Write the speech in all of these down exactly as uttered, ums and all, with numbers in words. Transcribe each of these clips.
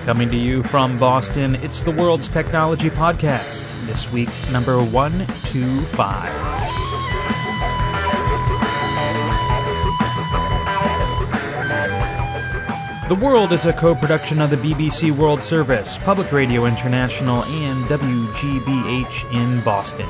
Coming to you from Boston, it's the World's Technology Podcast. This week, number one two five. The World is a co-production of the B B C World Service, Public Radio International, and W G B H in Boston.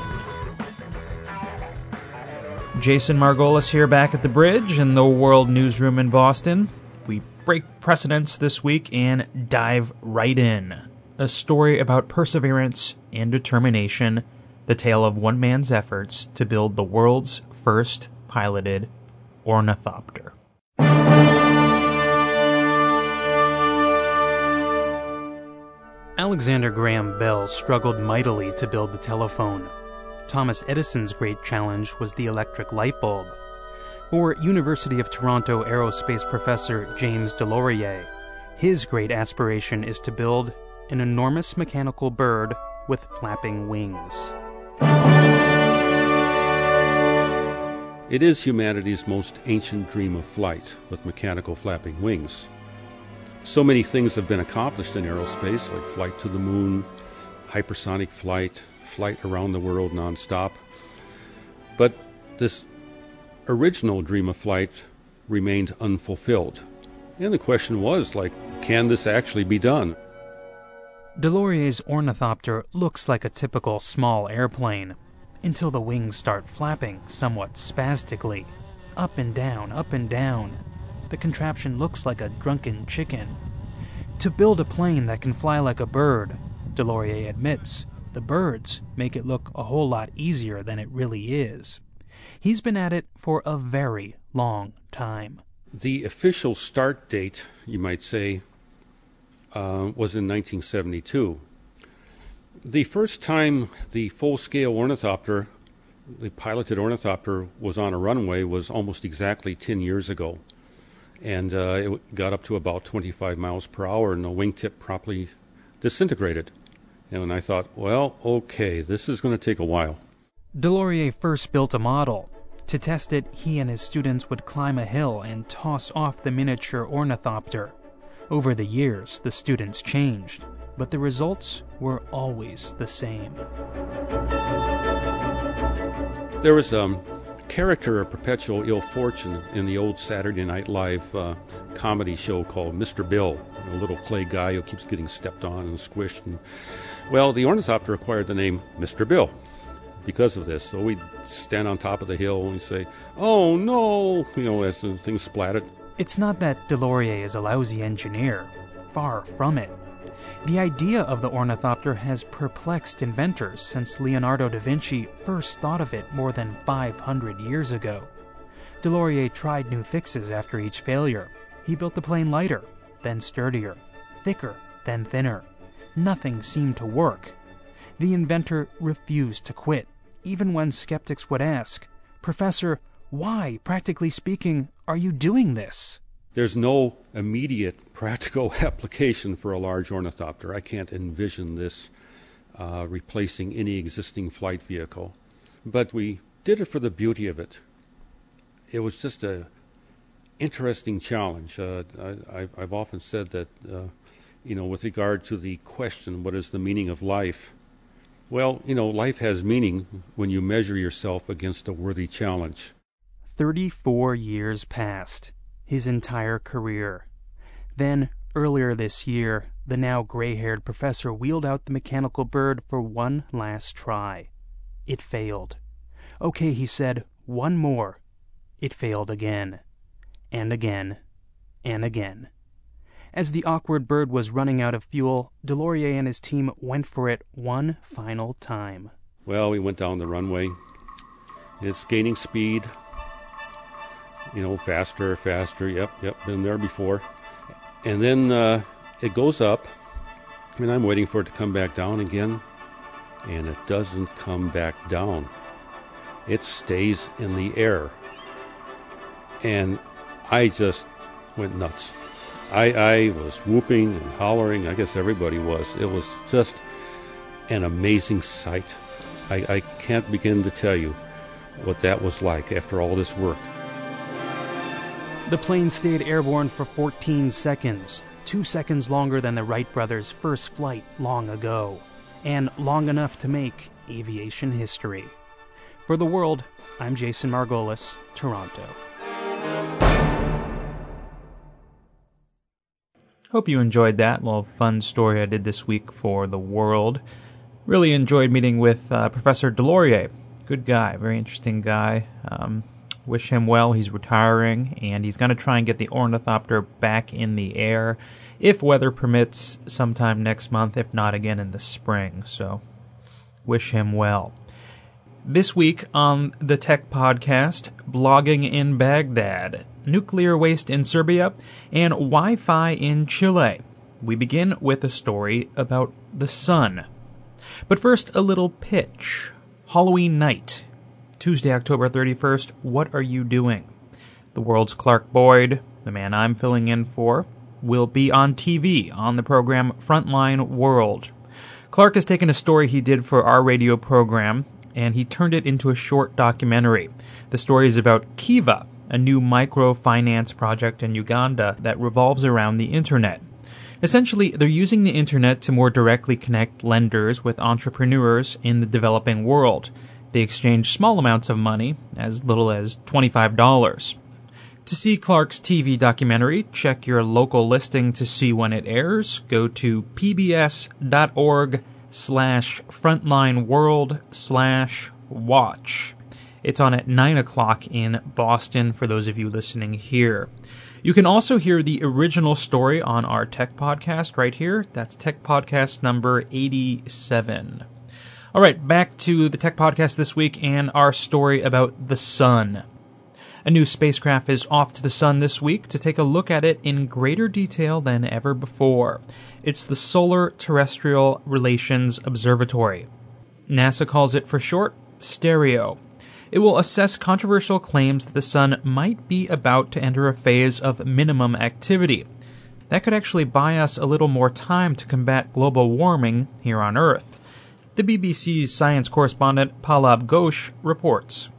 Jason Margolis here back at the bridge in the World Newsroom in Boston. We break precedents this week and dive right in. A story about perseverance and determination, the tale of one man's efforts to build the world's first piloted ornithopter. Alexander Graham Bell struggled mightily to build the telephone. Thomas Edison's great challenge was the electric light bulb. For University of Toronto aerospace professor James Delorier, his great aspiration is to build an enormous mechanical bird with flapping wings. It is humanity's most ancient dream of flight, with mechanical flapping wings. So many things have been accomplished in aerospace, like flight to the moon, hypersonic flight, flight around the world nonstop. But this original dream of flight remained unfulfilled. And the question was, like, can this actually be done? Delorier's ornithopter looks like a typical small airplane, until the wings start flapping somewhat spastically. Up and down, up and down. The contraption looks like a drunken chicken. To build a plane that can fly like a bird, Delorier admits, the birds make it look a whole lot easier than it really is. He's been at it for a very long time. The official start date, you might say, uh, was in nineteen seventy-two. The first time the full-scale ornithopter, the piloted ornithopter, was on a runway was almost exactly ten years ago. And uh, it got up to about twenty-five miles per hour, and the wingtip promptly disintegrated. And I thought, well, okay, this is going to take a while. Delorier first built a model. To test it, he and his students would climb a hill and toss off the miniature ornithopter. Over the years, the students changed, but the results were always the same. There was a character of perpetual ill fortune in the old Saturday Night Live uh, comedy show called Mister Bill, a little clay guy who keeps getting stepped on and squished. And, well, the ornithopter acquired the name Mister Bill because of this. So we'd stand on top of the hill and we'd say, "Oh no," you know, as the thing splattered. It's not that Delorier is a lousy engineer. Far from it. The idea of the ornithopter has perplexed inventors since Leonardo da Vinci first thought of it more than five hundred years ago. Delorier tried new fixes after each failure. He built the plane lighter, then sturdier, thicker, then thinner. Nothing seemed to work. The inventor refused to quit, even when skeptics would ask, "Professor, why, practically speaking, are you doing this?" There's no immediate practical application for a large ornithopter. I can't envision this uh, replacing any existing flight vehicle. But we did it for the beauty of it. It was just a interesting challenge. Uh, I, I've often said that, uh, you know, with regard to the question, what is the meaning of life? Well, you know, life has meaning when you measure yourself against a worthy challenge. Thirty-four years passed. His entire career. Then, earlier this year, the now gray-haired professor wheeled out the mechanical bird for one last try. It failed. Okay, he said, one more. It failed again. And again. And again. As the awkward bird was running out of fuel, Delorier and his team went for it one final time. Well, we went down the runway. It's gaining speed. You know, faster, faster, yep, yep, been there before. And then uh, it goes up, and I'm waiting for it to come back down again, and it doesn't come back down. It stays in the air. And I just went nuts. I, I was whooping and hollering. I guess everybody was. It was just an amazing sight. I, I can't begin to tell you what that was like after all this work. The plane stayed airborne for fourteen seconds. two seconds longer than the Wright brothers' first flight long ago, and long enough to make aviation history. For The World, I'm Jason Margolis, Toronto. Hope you enjoyed that little fun story I did this week for The World. Really enjoyed meeting with uh, Professor Deslauriers. Good guy, very interesting guy. Um, wish him well. He's retiring, and he's going to try and get the ornithopter back in the air, if weather permits, sometime next month, if not again in the spring. So, wish him well. This week on the Tech Podcast, blogging in Baghdad, nuclear waste in Serbia, and Wi-Fi in Chile. We begin with a story about the sun. But first, a little pitch. Halloween night, Tuesday, October thirty-first, what are you doing? The World's Clark Boyd, the man I'm filling in for, will be on T V on the program Frontline World. Clark has taken a story he did for our radio program, and he turned it into a short documentary. The story is about Kiva, a new microfinance project in Uganda that revolves around the internet. Essentially, they're using the internet to more directly connect lenders with entrepreneurs in the developing world. They exchange small amounts of money, as little as twenty-five dollars. To see Clark's T V documentary, check your local listing to see when it airs. Go to pbs.org slash frontlineworld slash watch. It's on at nine o'clock in Boston for those of you listening here. You can also hear the original story on our Tech Podcast right here. That's Tech Podcast number eighty-seven. All right, back to the Tech Podcast this week and our story about the sun. A new spacecraft is off to the sun this week to take a look at it in greater detail than ever before. It's the Solar Terrestrial Relations Observatory. NASA calls it for short, STEREO. It will assess controversial claims that the sun might be about to enter a phase of minimum activity. That could actually buy us a little more time to combat global warming here on Earth. The B B C's science correspondent Pallab Ghosh reports.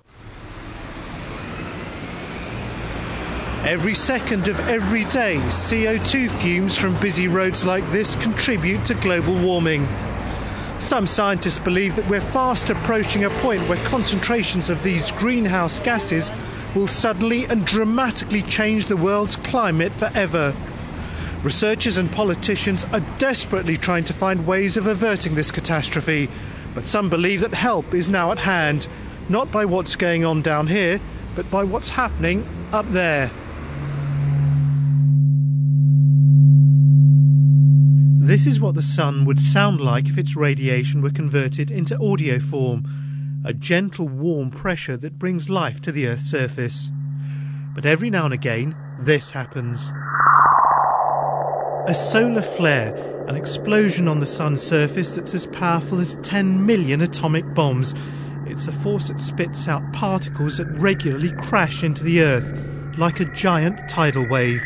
Every second of every day, C O two fumes from busy roads like this contribute to global warming. Some scientists believe that we're fast approaching a point where concentrations of these greenhouse gases will suddenly and dramatically change the world's climate forever. Researchers and politicians are desperately trying to find ways of averting this catastrophe, but some believe that help is now at hand, not by what's going on down here, but by what's happening up there. This is what the sun would sound like if its radiation were converted into audio form, a gentle warm pressure that brings life to the Earth's surface. But every now and again, this happens. A solar flare, an explosion on the sun's surface that's as powerful as ten million atomic bombs. It's a force that spits out particles that regularly crash into the Earth, like a giant tidal wave.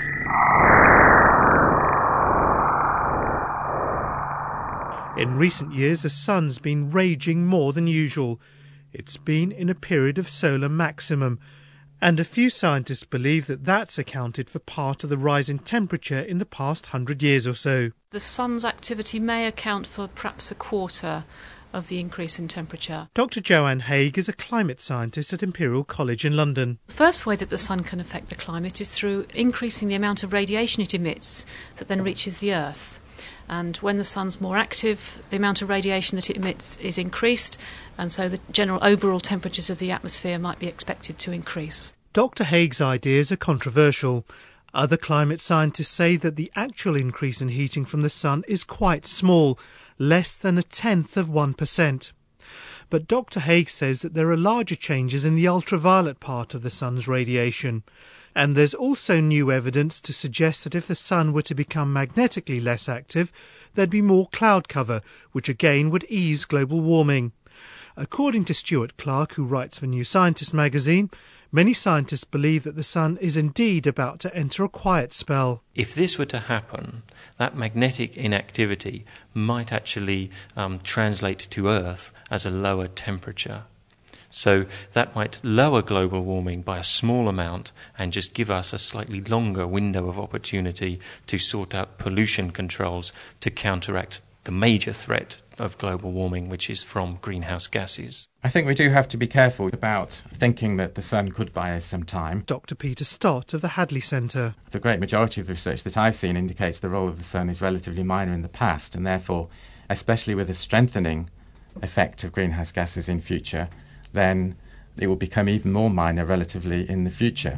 In recent years, the sun's been raging more than usual. It's been in a period of solar maximum, and a few scientists believe that that's accounted for part of the rise in temperature in the past hundred years or so. The sun's activity may account for perhaps a quarter of the increase in temperature. Doctor Joanne Haigh is a climate scientist at Imperial College in London. The first way that the sun can affect the climate is through increasing the amount of radiation it emits that then reaches the Earth. And when the sun's more active, the amount of radiation that it emits is increased, and so the general overall temperatures of the atmosphere might be expected to increase. Doctor Haigh's ideas are controversial. Other climate scientists say that the actual increase in heating from the sun is quite small, less than a tenth of one percent. But Doctor Haigh says that there are larger changes in the ultraviolet part of the sun's radiation. And there's also new evidence to suggest that if the sun were to become magnetically less active, there'd be more cloud cover, which again would ease global warming. According to Stuart Clark, who writes for New Scientist magazine, many scientists believe that the sun is indeed about to enter a quiet spell. If this were to happen, that magnetic inactivity might actually um, translate to Earth as a lower temperature. So that might lower global warming by a small amount and just give us a slightly longer window of opportunity to sort out pollution controls to counteract the major threat of global warming, which is from greenhouse gases. I think we do have to be careful about thinking that the sun could buy us some time. Doctor Peter Stott of the Hadley Centre. The great majority of the research that I've seen indicates the role of the sun is relatively minor in the past, and therefore, especially with a strengthening effect of greenhouse gases in future, then it will become even more minor relatively in the future.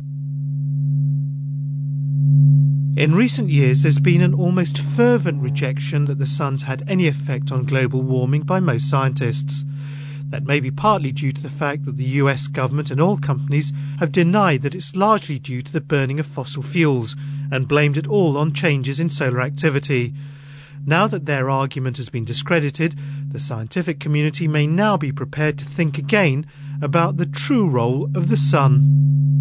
In recent years, there's been an almost fervent rejection that the sun's had any effect on global warming by most scientists. That may be partly due to the fact that the U S government and oil companies have denied that it's largely due to the burning of fossil fuels and blamed it all on changes in solar activity. Now that their argument has been discredited, the scientific community may now be prepared to think again about the true role of the sun.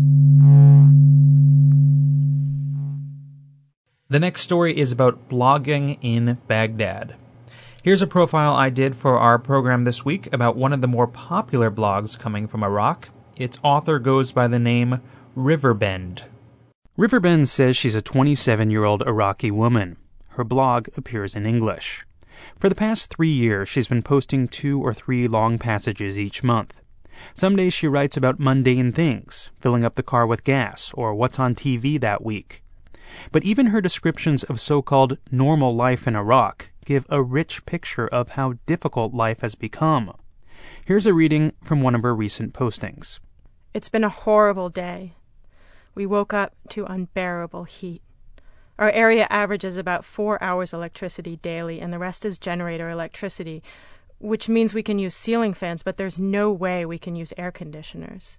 The next story is about blogging in Baghdad. Here's a profile I did for our program this week about one of the more popular blogs coming from Iraq. Its author goes by the name Riverbend. Riverbend says she's a twenty-seven-year-old Iraqi woman. Her blog appears in English. For the past three years, she's been posting two or three long passages each month. Some days she writes about mundane things, filling up the car with gas, or what's on T V that week. But even her descriptions of so-called normal life in Iraq give a rich picture of how difficult life has become. Here's a reading from one of her recent postings. It's been a horrible day. We woke up to unbearable heat. Our area averages about four hours electricity daily, and the rest is generator electricity, which means we can use ceiling fans, but there's no way we can use air conditioners.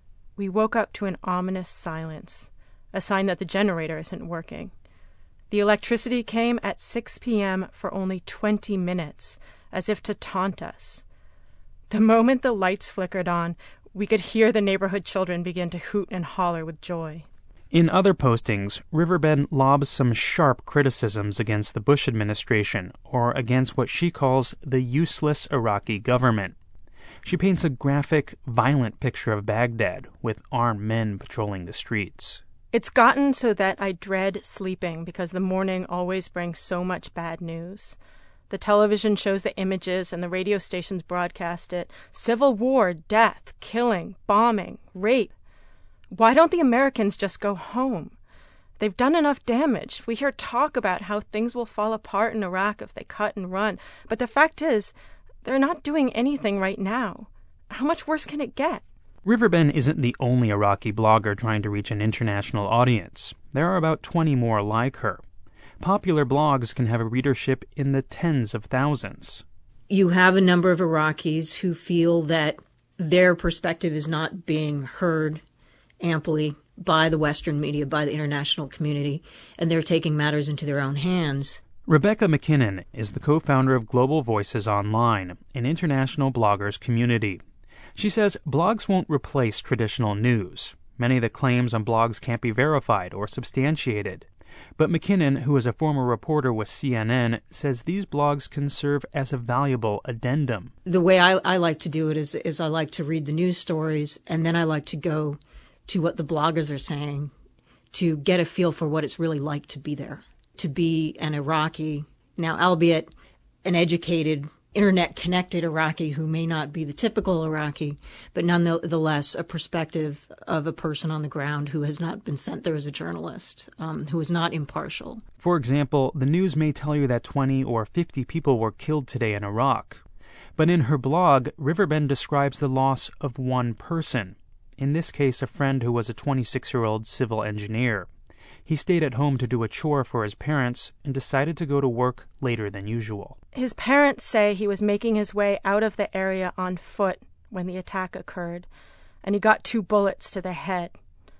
We woke up to an ominous silence, a sign that the generator isn't working. The electricity came at six p.m. for only twenty minutes, as if to taunt us. The moment the lights flickered on, we could hear the neighborhood children begin to hoot and holler with joy. In other postings, Riverbend lobs some sharp criticisms against the Bush administration, or against what she calls the useless Iraqi government. She paints a graphic, violent picture of Baghdad, with armed men patrolling the streets. It's gotten so that I dread sleeping because the morning always brings so much bad news. The television shows the images and the radio stations broadcast it. Civil war, death, killing, bombing, rape. Why don't the Americans just go home? They've done enough damage. We hear talk about how things will fall apart in Iraq if they cut and run. But the fact is, they're not doing anything right now. How much worse can it get? Riverbend isn't the only Iraqi blogger trying to reach an international audience. There are about twenty more like her. Popular blogs can have a readership in the tens of thousands. You have a number of Iraqis who feel that their perspective is not being heard amply by the Western media, by the international community, and they're taking matters into their own hands. Rebecca McKinnon is the co-founder of Global Voices Online, an international bloggers community. She says blogs won't replace traditional news. Many of the claims on blogs can't be verified or substantiated. But McKinnon, who is a former reporter with C N N, says these blogs can serve as a valuable addendum. The way I, I like to do it is, is I like to read the news stories, and then I like to go to what the bloggers are saying to get a feel for what it's really like to be there, to be an Iraqi, now albeit an educated, internet-connected Iraqi who may not be the typical Iraqi, but nonetheless a perspective of a person on the ground who has not been sent there as a journalist, um, who is not impartial. For example, the news may tell you that twenty or fifty people were killed today in Iraq. But in her blog, Riverbend describes the loss of one person. In this case, a friend who was a twenty-six-year-old civil engineer. He stayed at home to do a chore for his parents and decided to go to work later than usual. His parents say he was making his way out of the area on foot when the attack occurred, and he got two bullets to the head.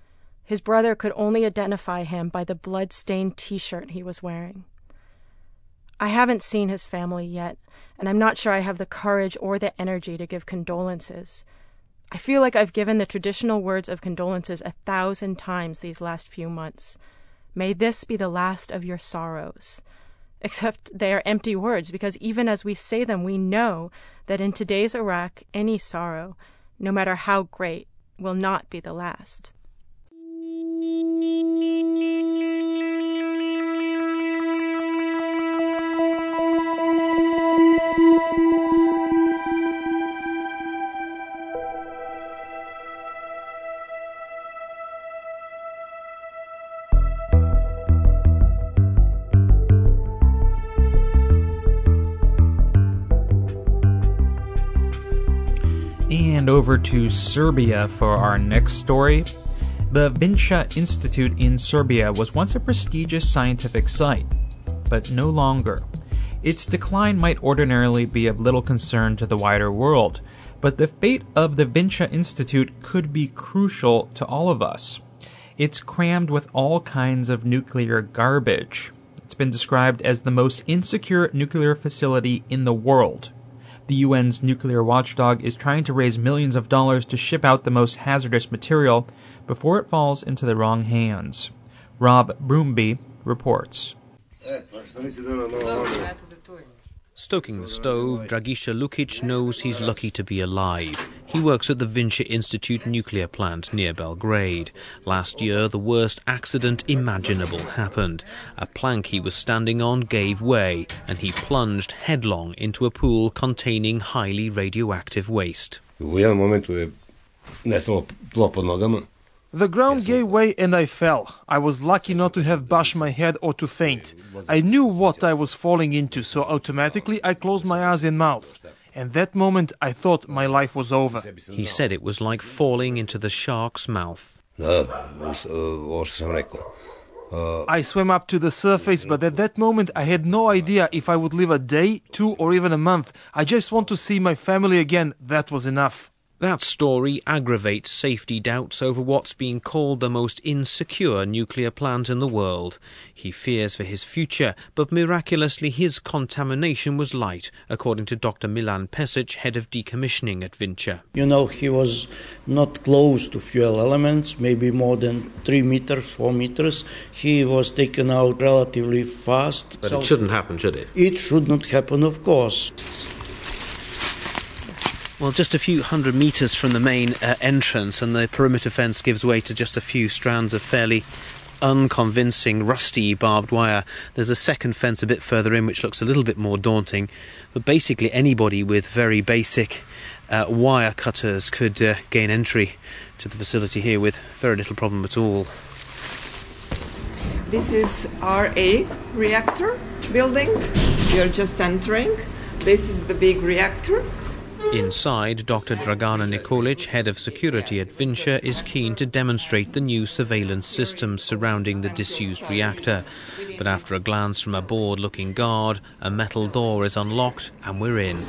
His brother could only identify him by the blood-stained T-shirt he was wearing. I haven't seen his family yet, and I'm not sure I have the courage or the energy to give condolences. I feel like I've given the traditional words of condolences a thousand times these last few months. May this be the last of your sorrows. Except they are empty words, because even as we say them, we know that in today's Iraq, any sorrow, no matter how great, will not be the last. And over to Serbia for our next story. The Vinča Institute in Serbia was once a prestigious scientific site, but no longer. Its decline might ordinarily be of little concern to the wider world, but the fate of the Vinča Institute could be crucial to all of us. It's crammed with all kinds of nuclear garbage. It's been described as the most insecure nuclear facility in the world. The U N's nuclear watchdog is trying to raise millions of dollars to ship out the most hazardous material before it falls into the wrong hands. Rob Broomby reports. Stoking the stove, Dragiša Lukic knows he's lucky to be alive. He works at the Vinča Institute nuclear plant near Belgrade. Last year, the worst accident imaginable happened. A plank he was standing on gave way, and he plunged headlong into a pool containing highly radioactive waste. The ground gave way and I fell. I was lucky not to have bashed my head or to faint. I knew what I was falling into, so automatically I closed my eyes and mouth. And that moment I thought my life was over. He said it was like falling into the shark's mouth. I swam up to the surface, but at that moment I had no idea if I would live a day, two, or even a month. I just want to see my family again. That was enough. That story aggravates safety doubts over what's being called the most insecure nuclear plant in the world. He fears for his future, but miraculously his contamination was light, according to Doctor Milan Pesic, head of decommissioning at Vinča. You know, he was not close to fuel elements, maybe more than three meters, four meters. He was taken out relatively fast. But so it shouldn't happen, should it? It should not happen, of course. Well, just a few hundred metres from the main uh, entrance, and the perimeter fence gives way to just a few strands of fairly unconvincing, rusty barbed wire. There's a second fence a bit further in, which looks a little bit more daunting. But basically anybody with very basic uh, wire cutters could uh, gain entry to the facility here with very little problem at all. This is R A reactor building. We are just entering. This is the big reactor. Inside, Doctor Dragana Nikolic, head of security at Vinča, is keen to demonstrate the new surveillance systems surrounding the disused reactor. But after a glance from a bored-looking guard, a metal door is unlocked and we're in.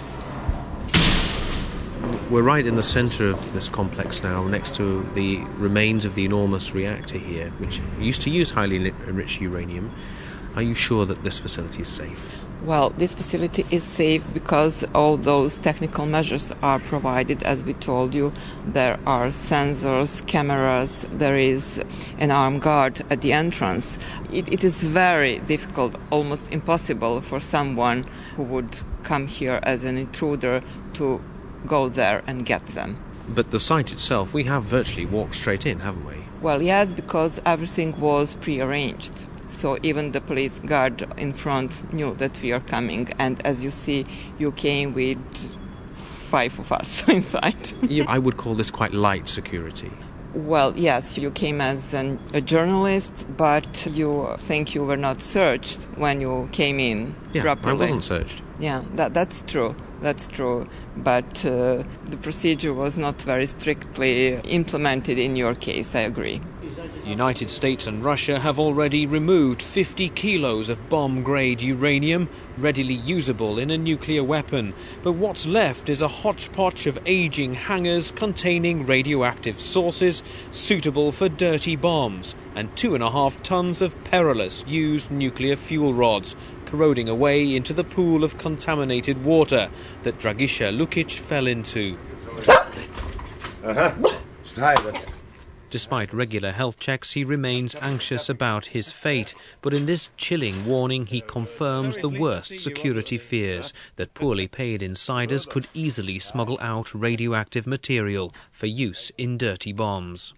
We're right in the centre of this complex now, next to the remains of the enormous reactor here, which used to use highly enriched uranium. Are you sure that this facility is safe? Well, this facility is safe because all those technical measures are provided. As we told you, there are sensors, cameras, there is an armed guard at the entrance. It, it is very difficult, almost impossible for someone who would come here as an intruder to go there and get them. But the site itself, we have virtually walked straight in, haven't we? Well, yes, because everything was pre-arranged. So even the police guard in front knew that we are coming. And as you see, you came with five of us inside. Yeah, I would call this quite light security. Well, yes, you came as an, a journalist, but you think you were not searched when you came in yeah, properly. I wasn't searched. Yeah, that, that's true. That's true. But uh, the procedure was not very strictly implemented in your case, I agree. The United States and Russia have already removed fifty kilos of bomb-grade uranium, readily usable in a nuclear weapon. But what's left is a hodgepodge of aging hangars containing radioactive sources suitable for dirty bombs, and two and a half tons of perilous used nuclear fuel rods, corroding away into the pool of contaminated water that Dragiša Lukic fell into. Uh-huh. Despite regular health checks, he remains anxious about his fate. But in this chilling warning, he confirms the worst security fears, that poorly paid insiders could easily smuggle out radioactive material for use in dirty bombs.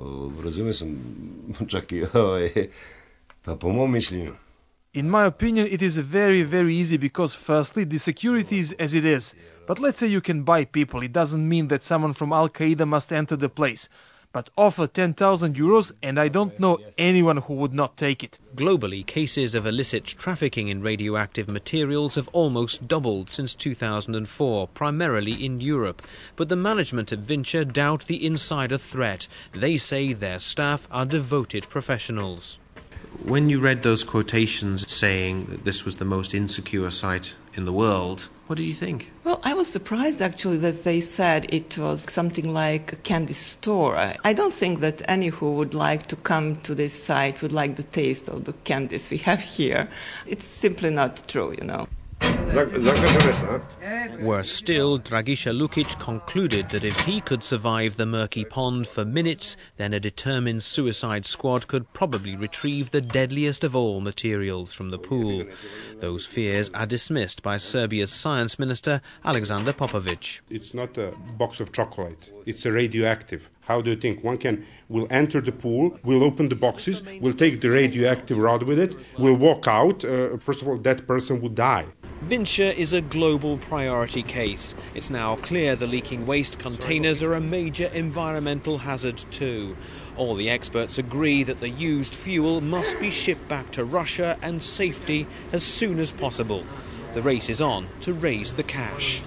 In my opinion, it is very, very easy because, firstly, the security is as it is. But let's say you can buy people. It doesn't mean that someone from Al-Qaeda must enter the place. But offer ten thousand euros and I don't know anyone who would not take it. Globally, cases of illicit trafficking in radioactive materials have almost doubled since two thousand four, primarily in Europe. But the management of Vinci doubt the insider threat. They say their staff are devoted professionals. When you read those quotations saying that this was the most insecure site in the world, what did you think? Well, I was surprised actually that they said it was something like a candy store. I don't think that any who would like to come to this site would like the taste of the candies we have here. It's simply not true, you know. Worse still, Dragiša Lukic concluded that if he could survive the murky pond for minutes, then a determined suicide squad could probably retrieve the deadliest of all materials from the pool. Those fears are dismissed by Serbia's science minister, Aleksandar Popovic. It's not a box of chocolate, it's a radioactive. How do you think? One can will enter the pool, will open the boxes, will take the radioactive rod with it, will walk out. Uh, first of all, that person would die. Vinci is a global priority case. It's now clear the leaking waste containers are a major environmental hazard too. All the experts agree that the used fuel must be shipped back to Russia and safety as soon as possible. The race is on to raise the cash.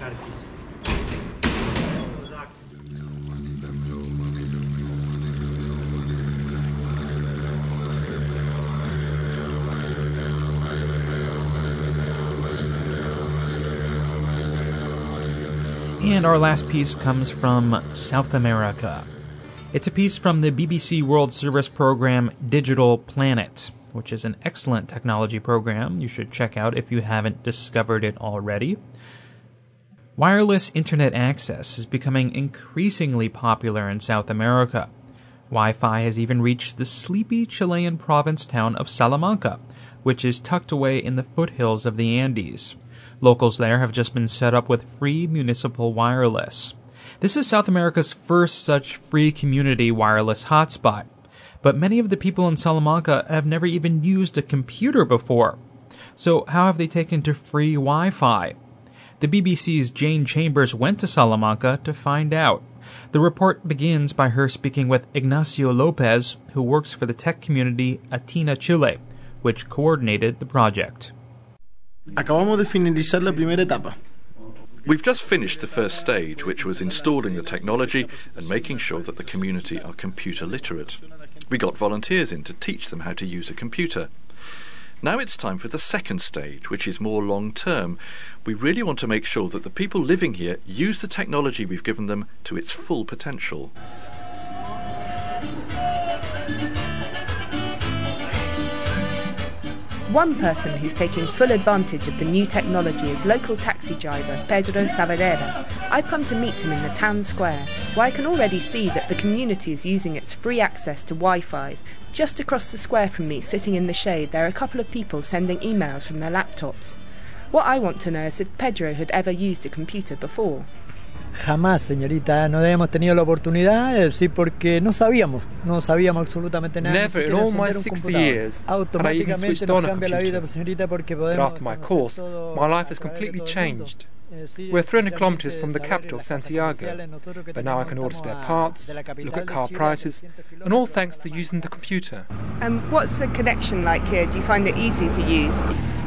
And our last piece comes from South America. It's a piece from the B B C World Service program Digital Planet, which is an excellent technology program you should check out if you haven't discovered it already. Wireless internet access is becoming increasingly popular in South America. Wi-Fi has even reached the sleepy Chilean province town of Salamanca, which is tucked away in the foothills of the Andes. Locals there have just been set up with free municipal wireless. This is South America's first such free community wireless hotspot, but many of the people in Salamanca have never even used a computer before. So how have they taken to free Wi-Fi? The B B C's Jane Chambers went to Salamanca to find out. The report begins by her speaking with Ignacio Lopez, who works for the tech community Atina Chile, which coordinated the project. Acabamos de finalizar la primera etapa. We've just finished the first stage, which was installing the technology and making sure that the community are computer literate. We got volunteers in to teach them how to use a computer. Now it's time for the second stage, which is more long-term. We really want to make sure that the people living here use the technology we've given them to its full potential. One person who's taking full advantage of the new technology is local taxi driver Pedro Saavedra. I've come to meet him in the town square, where I can already see that the community is using its free access to Wi-Fi. Just across the square from me, sitting in the shade, there are a couple of people sending emails from their laptops. What I want to know is if Pedro had ever used a computer before. Jamás, señorita, no habíamos tenido la oportunidad, es decir, porque no sabíamos, no sabíamos absolutamente nada. Never in all my sixty years had I even switched on a computer. But after my course, my life has completely changed. We're three hundred kilometres from the capital, Santiago, but now I can order spare parts, look at car prices, and all thanks to using the computer. And um, what's the connection like here? Do you find it easy to use?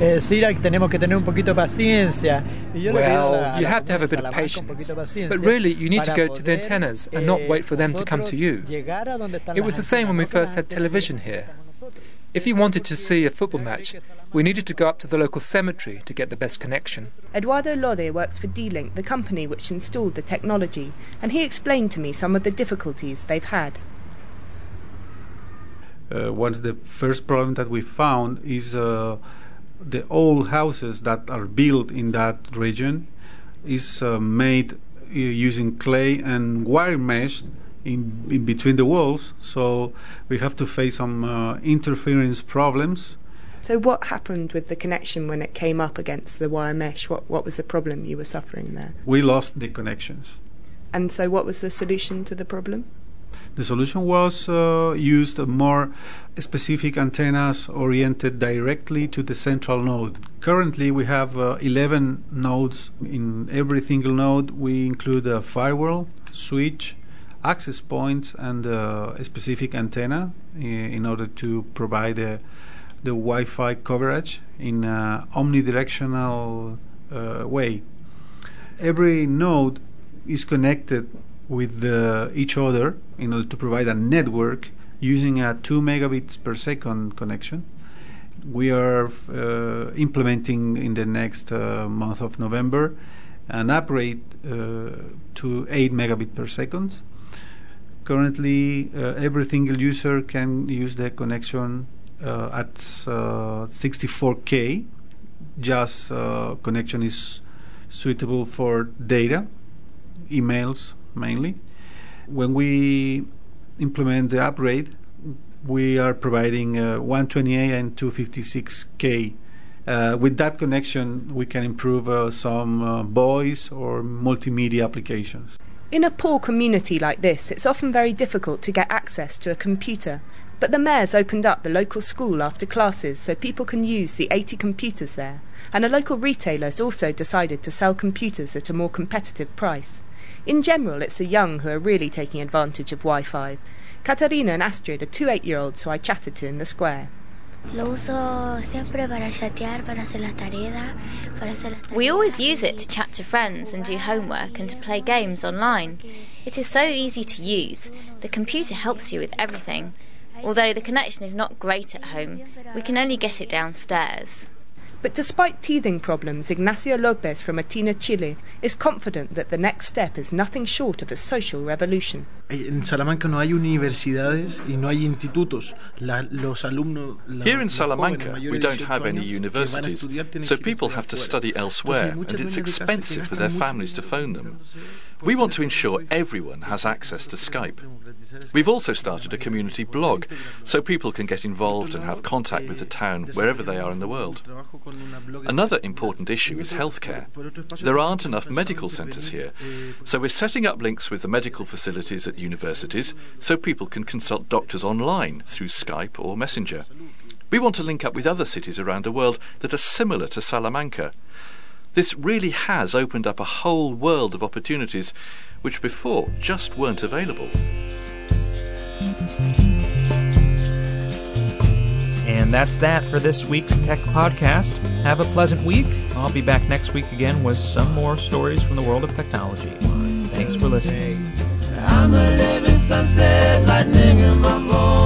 Well, you have to have a bit of patience, but really you need to go to the antennas and not wait for them to come to you. It was the same when we first had television here. If you wanted to see a football match, we needed to go up to the local cemetery to get the best connection. Eduardo Lode works for D-Link, the company which installed the technology, and he explained to me some of the difficulties they've had. Uh, what's the first problem that we found is uh, the old houses that are built in that region is uh, made uh, using clay and wire mesh in, in between the walls, so we have to face some uh, interference problems. So what happened with the connection when it came up against the wire mesh? What, what was the problem you were suffering there? We lost the connections. And so what was the solution to the problem? The solution was uh, used more specific antennas oriented directly to the central node. Currently we have uh, eleven nodes. In every single node we include a firewall, switch, access points, and uh, a specific antenna I- in order to provide a the Wi-Fi coverage in an omnidirectional uh, way. Every node is connected with the, each other in order to provide a network using a two megabits per second connection. We are uh, implementing in the next uh, month of November an upgrade uh, to eight megabit per second. Currently, uh, every single user can use the connection Uh, at uh, sixty-four K. Just uh, connection is suitable for data, emails mainly. When we implement the upgrade, we are providing uh, one twenty-eight and two fifty-six K. Uh, with that connection, we can improve uh, some uh, voice or multimedia applications. In a poor community like this, it's often very difficult to get access to a computer. But the mayor's opened up the local school after classes so people can use the eighty computers there, and a local retailer has also decided to sell computers at a more competitive price. In general, it's the young who are really taking advantage of Wi-Fi. Katarina and Astrid are two eight-year-olds who I chatted to in the square. Lo uso siempre para chatear, para hacer las tareas, para hacer las tareas. We always use it to chat to friends and do homework and to play games online. It is so easy to use. The computer helps you with everything. Although the connection is not great at home, we can only get it downstairs. But despite teething problems, Ignacio Lopez from Atina, Chile, is confident that the next step is nothing short of a social revolution. En Salamanca no hay universidades y no hay institutos. La, los alumnos, la, Here in Salamanca, we don't have any universities, so people have to study elsewhere, and it's expensive for their families to phone them. We want to ensure everyone has access to Skype. We've also started a community blog, so people can get involved and have contact with the town wherever they are in the world. Another important issue is healthcare. There aren't enough medical centres here, so we're setting up links with the medical facilities at universities so people can consult doctors online through Skype or Messenger. We want to link up with other cities around the world that are similar to Salamanca. This really has opened up a whole world of opportunities which before just weren't available. And that's that for this week's Tech Podcast. Have a pleasant week. I'll be back next week again with some more stories from the world of technology. Thanks for listening. I'm a living sunset, lightning in my bones.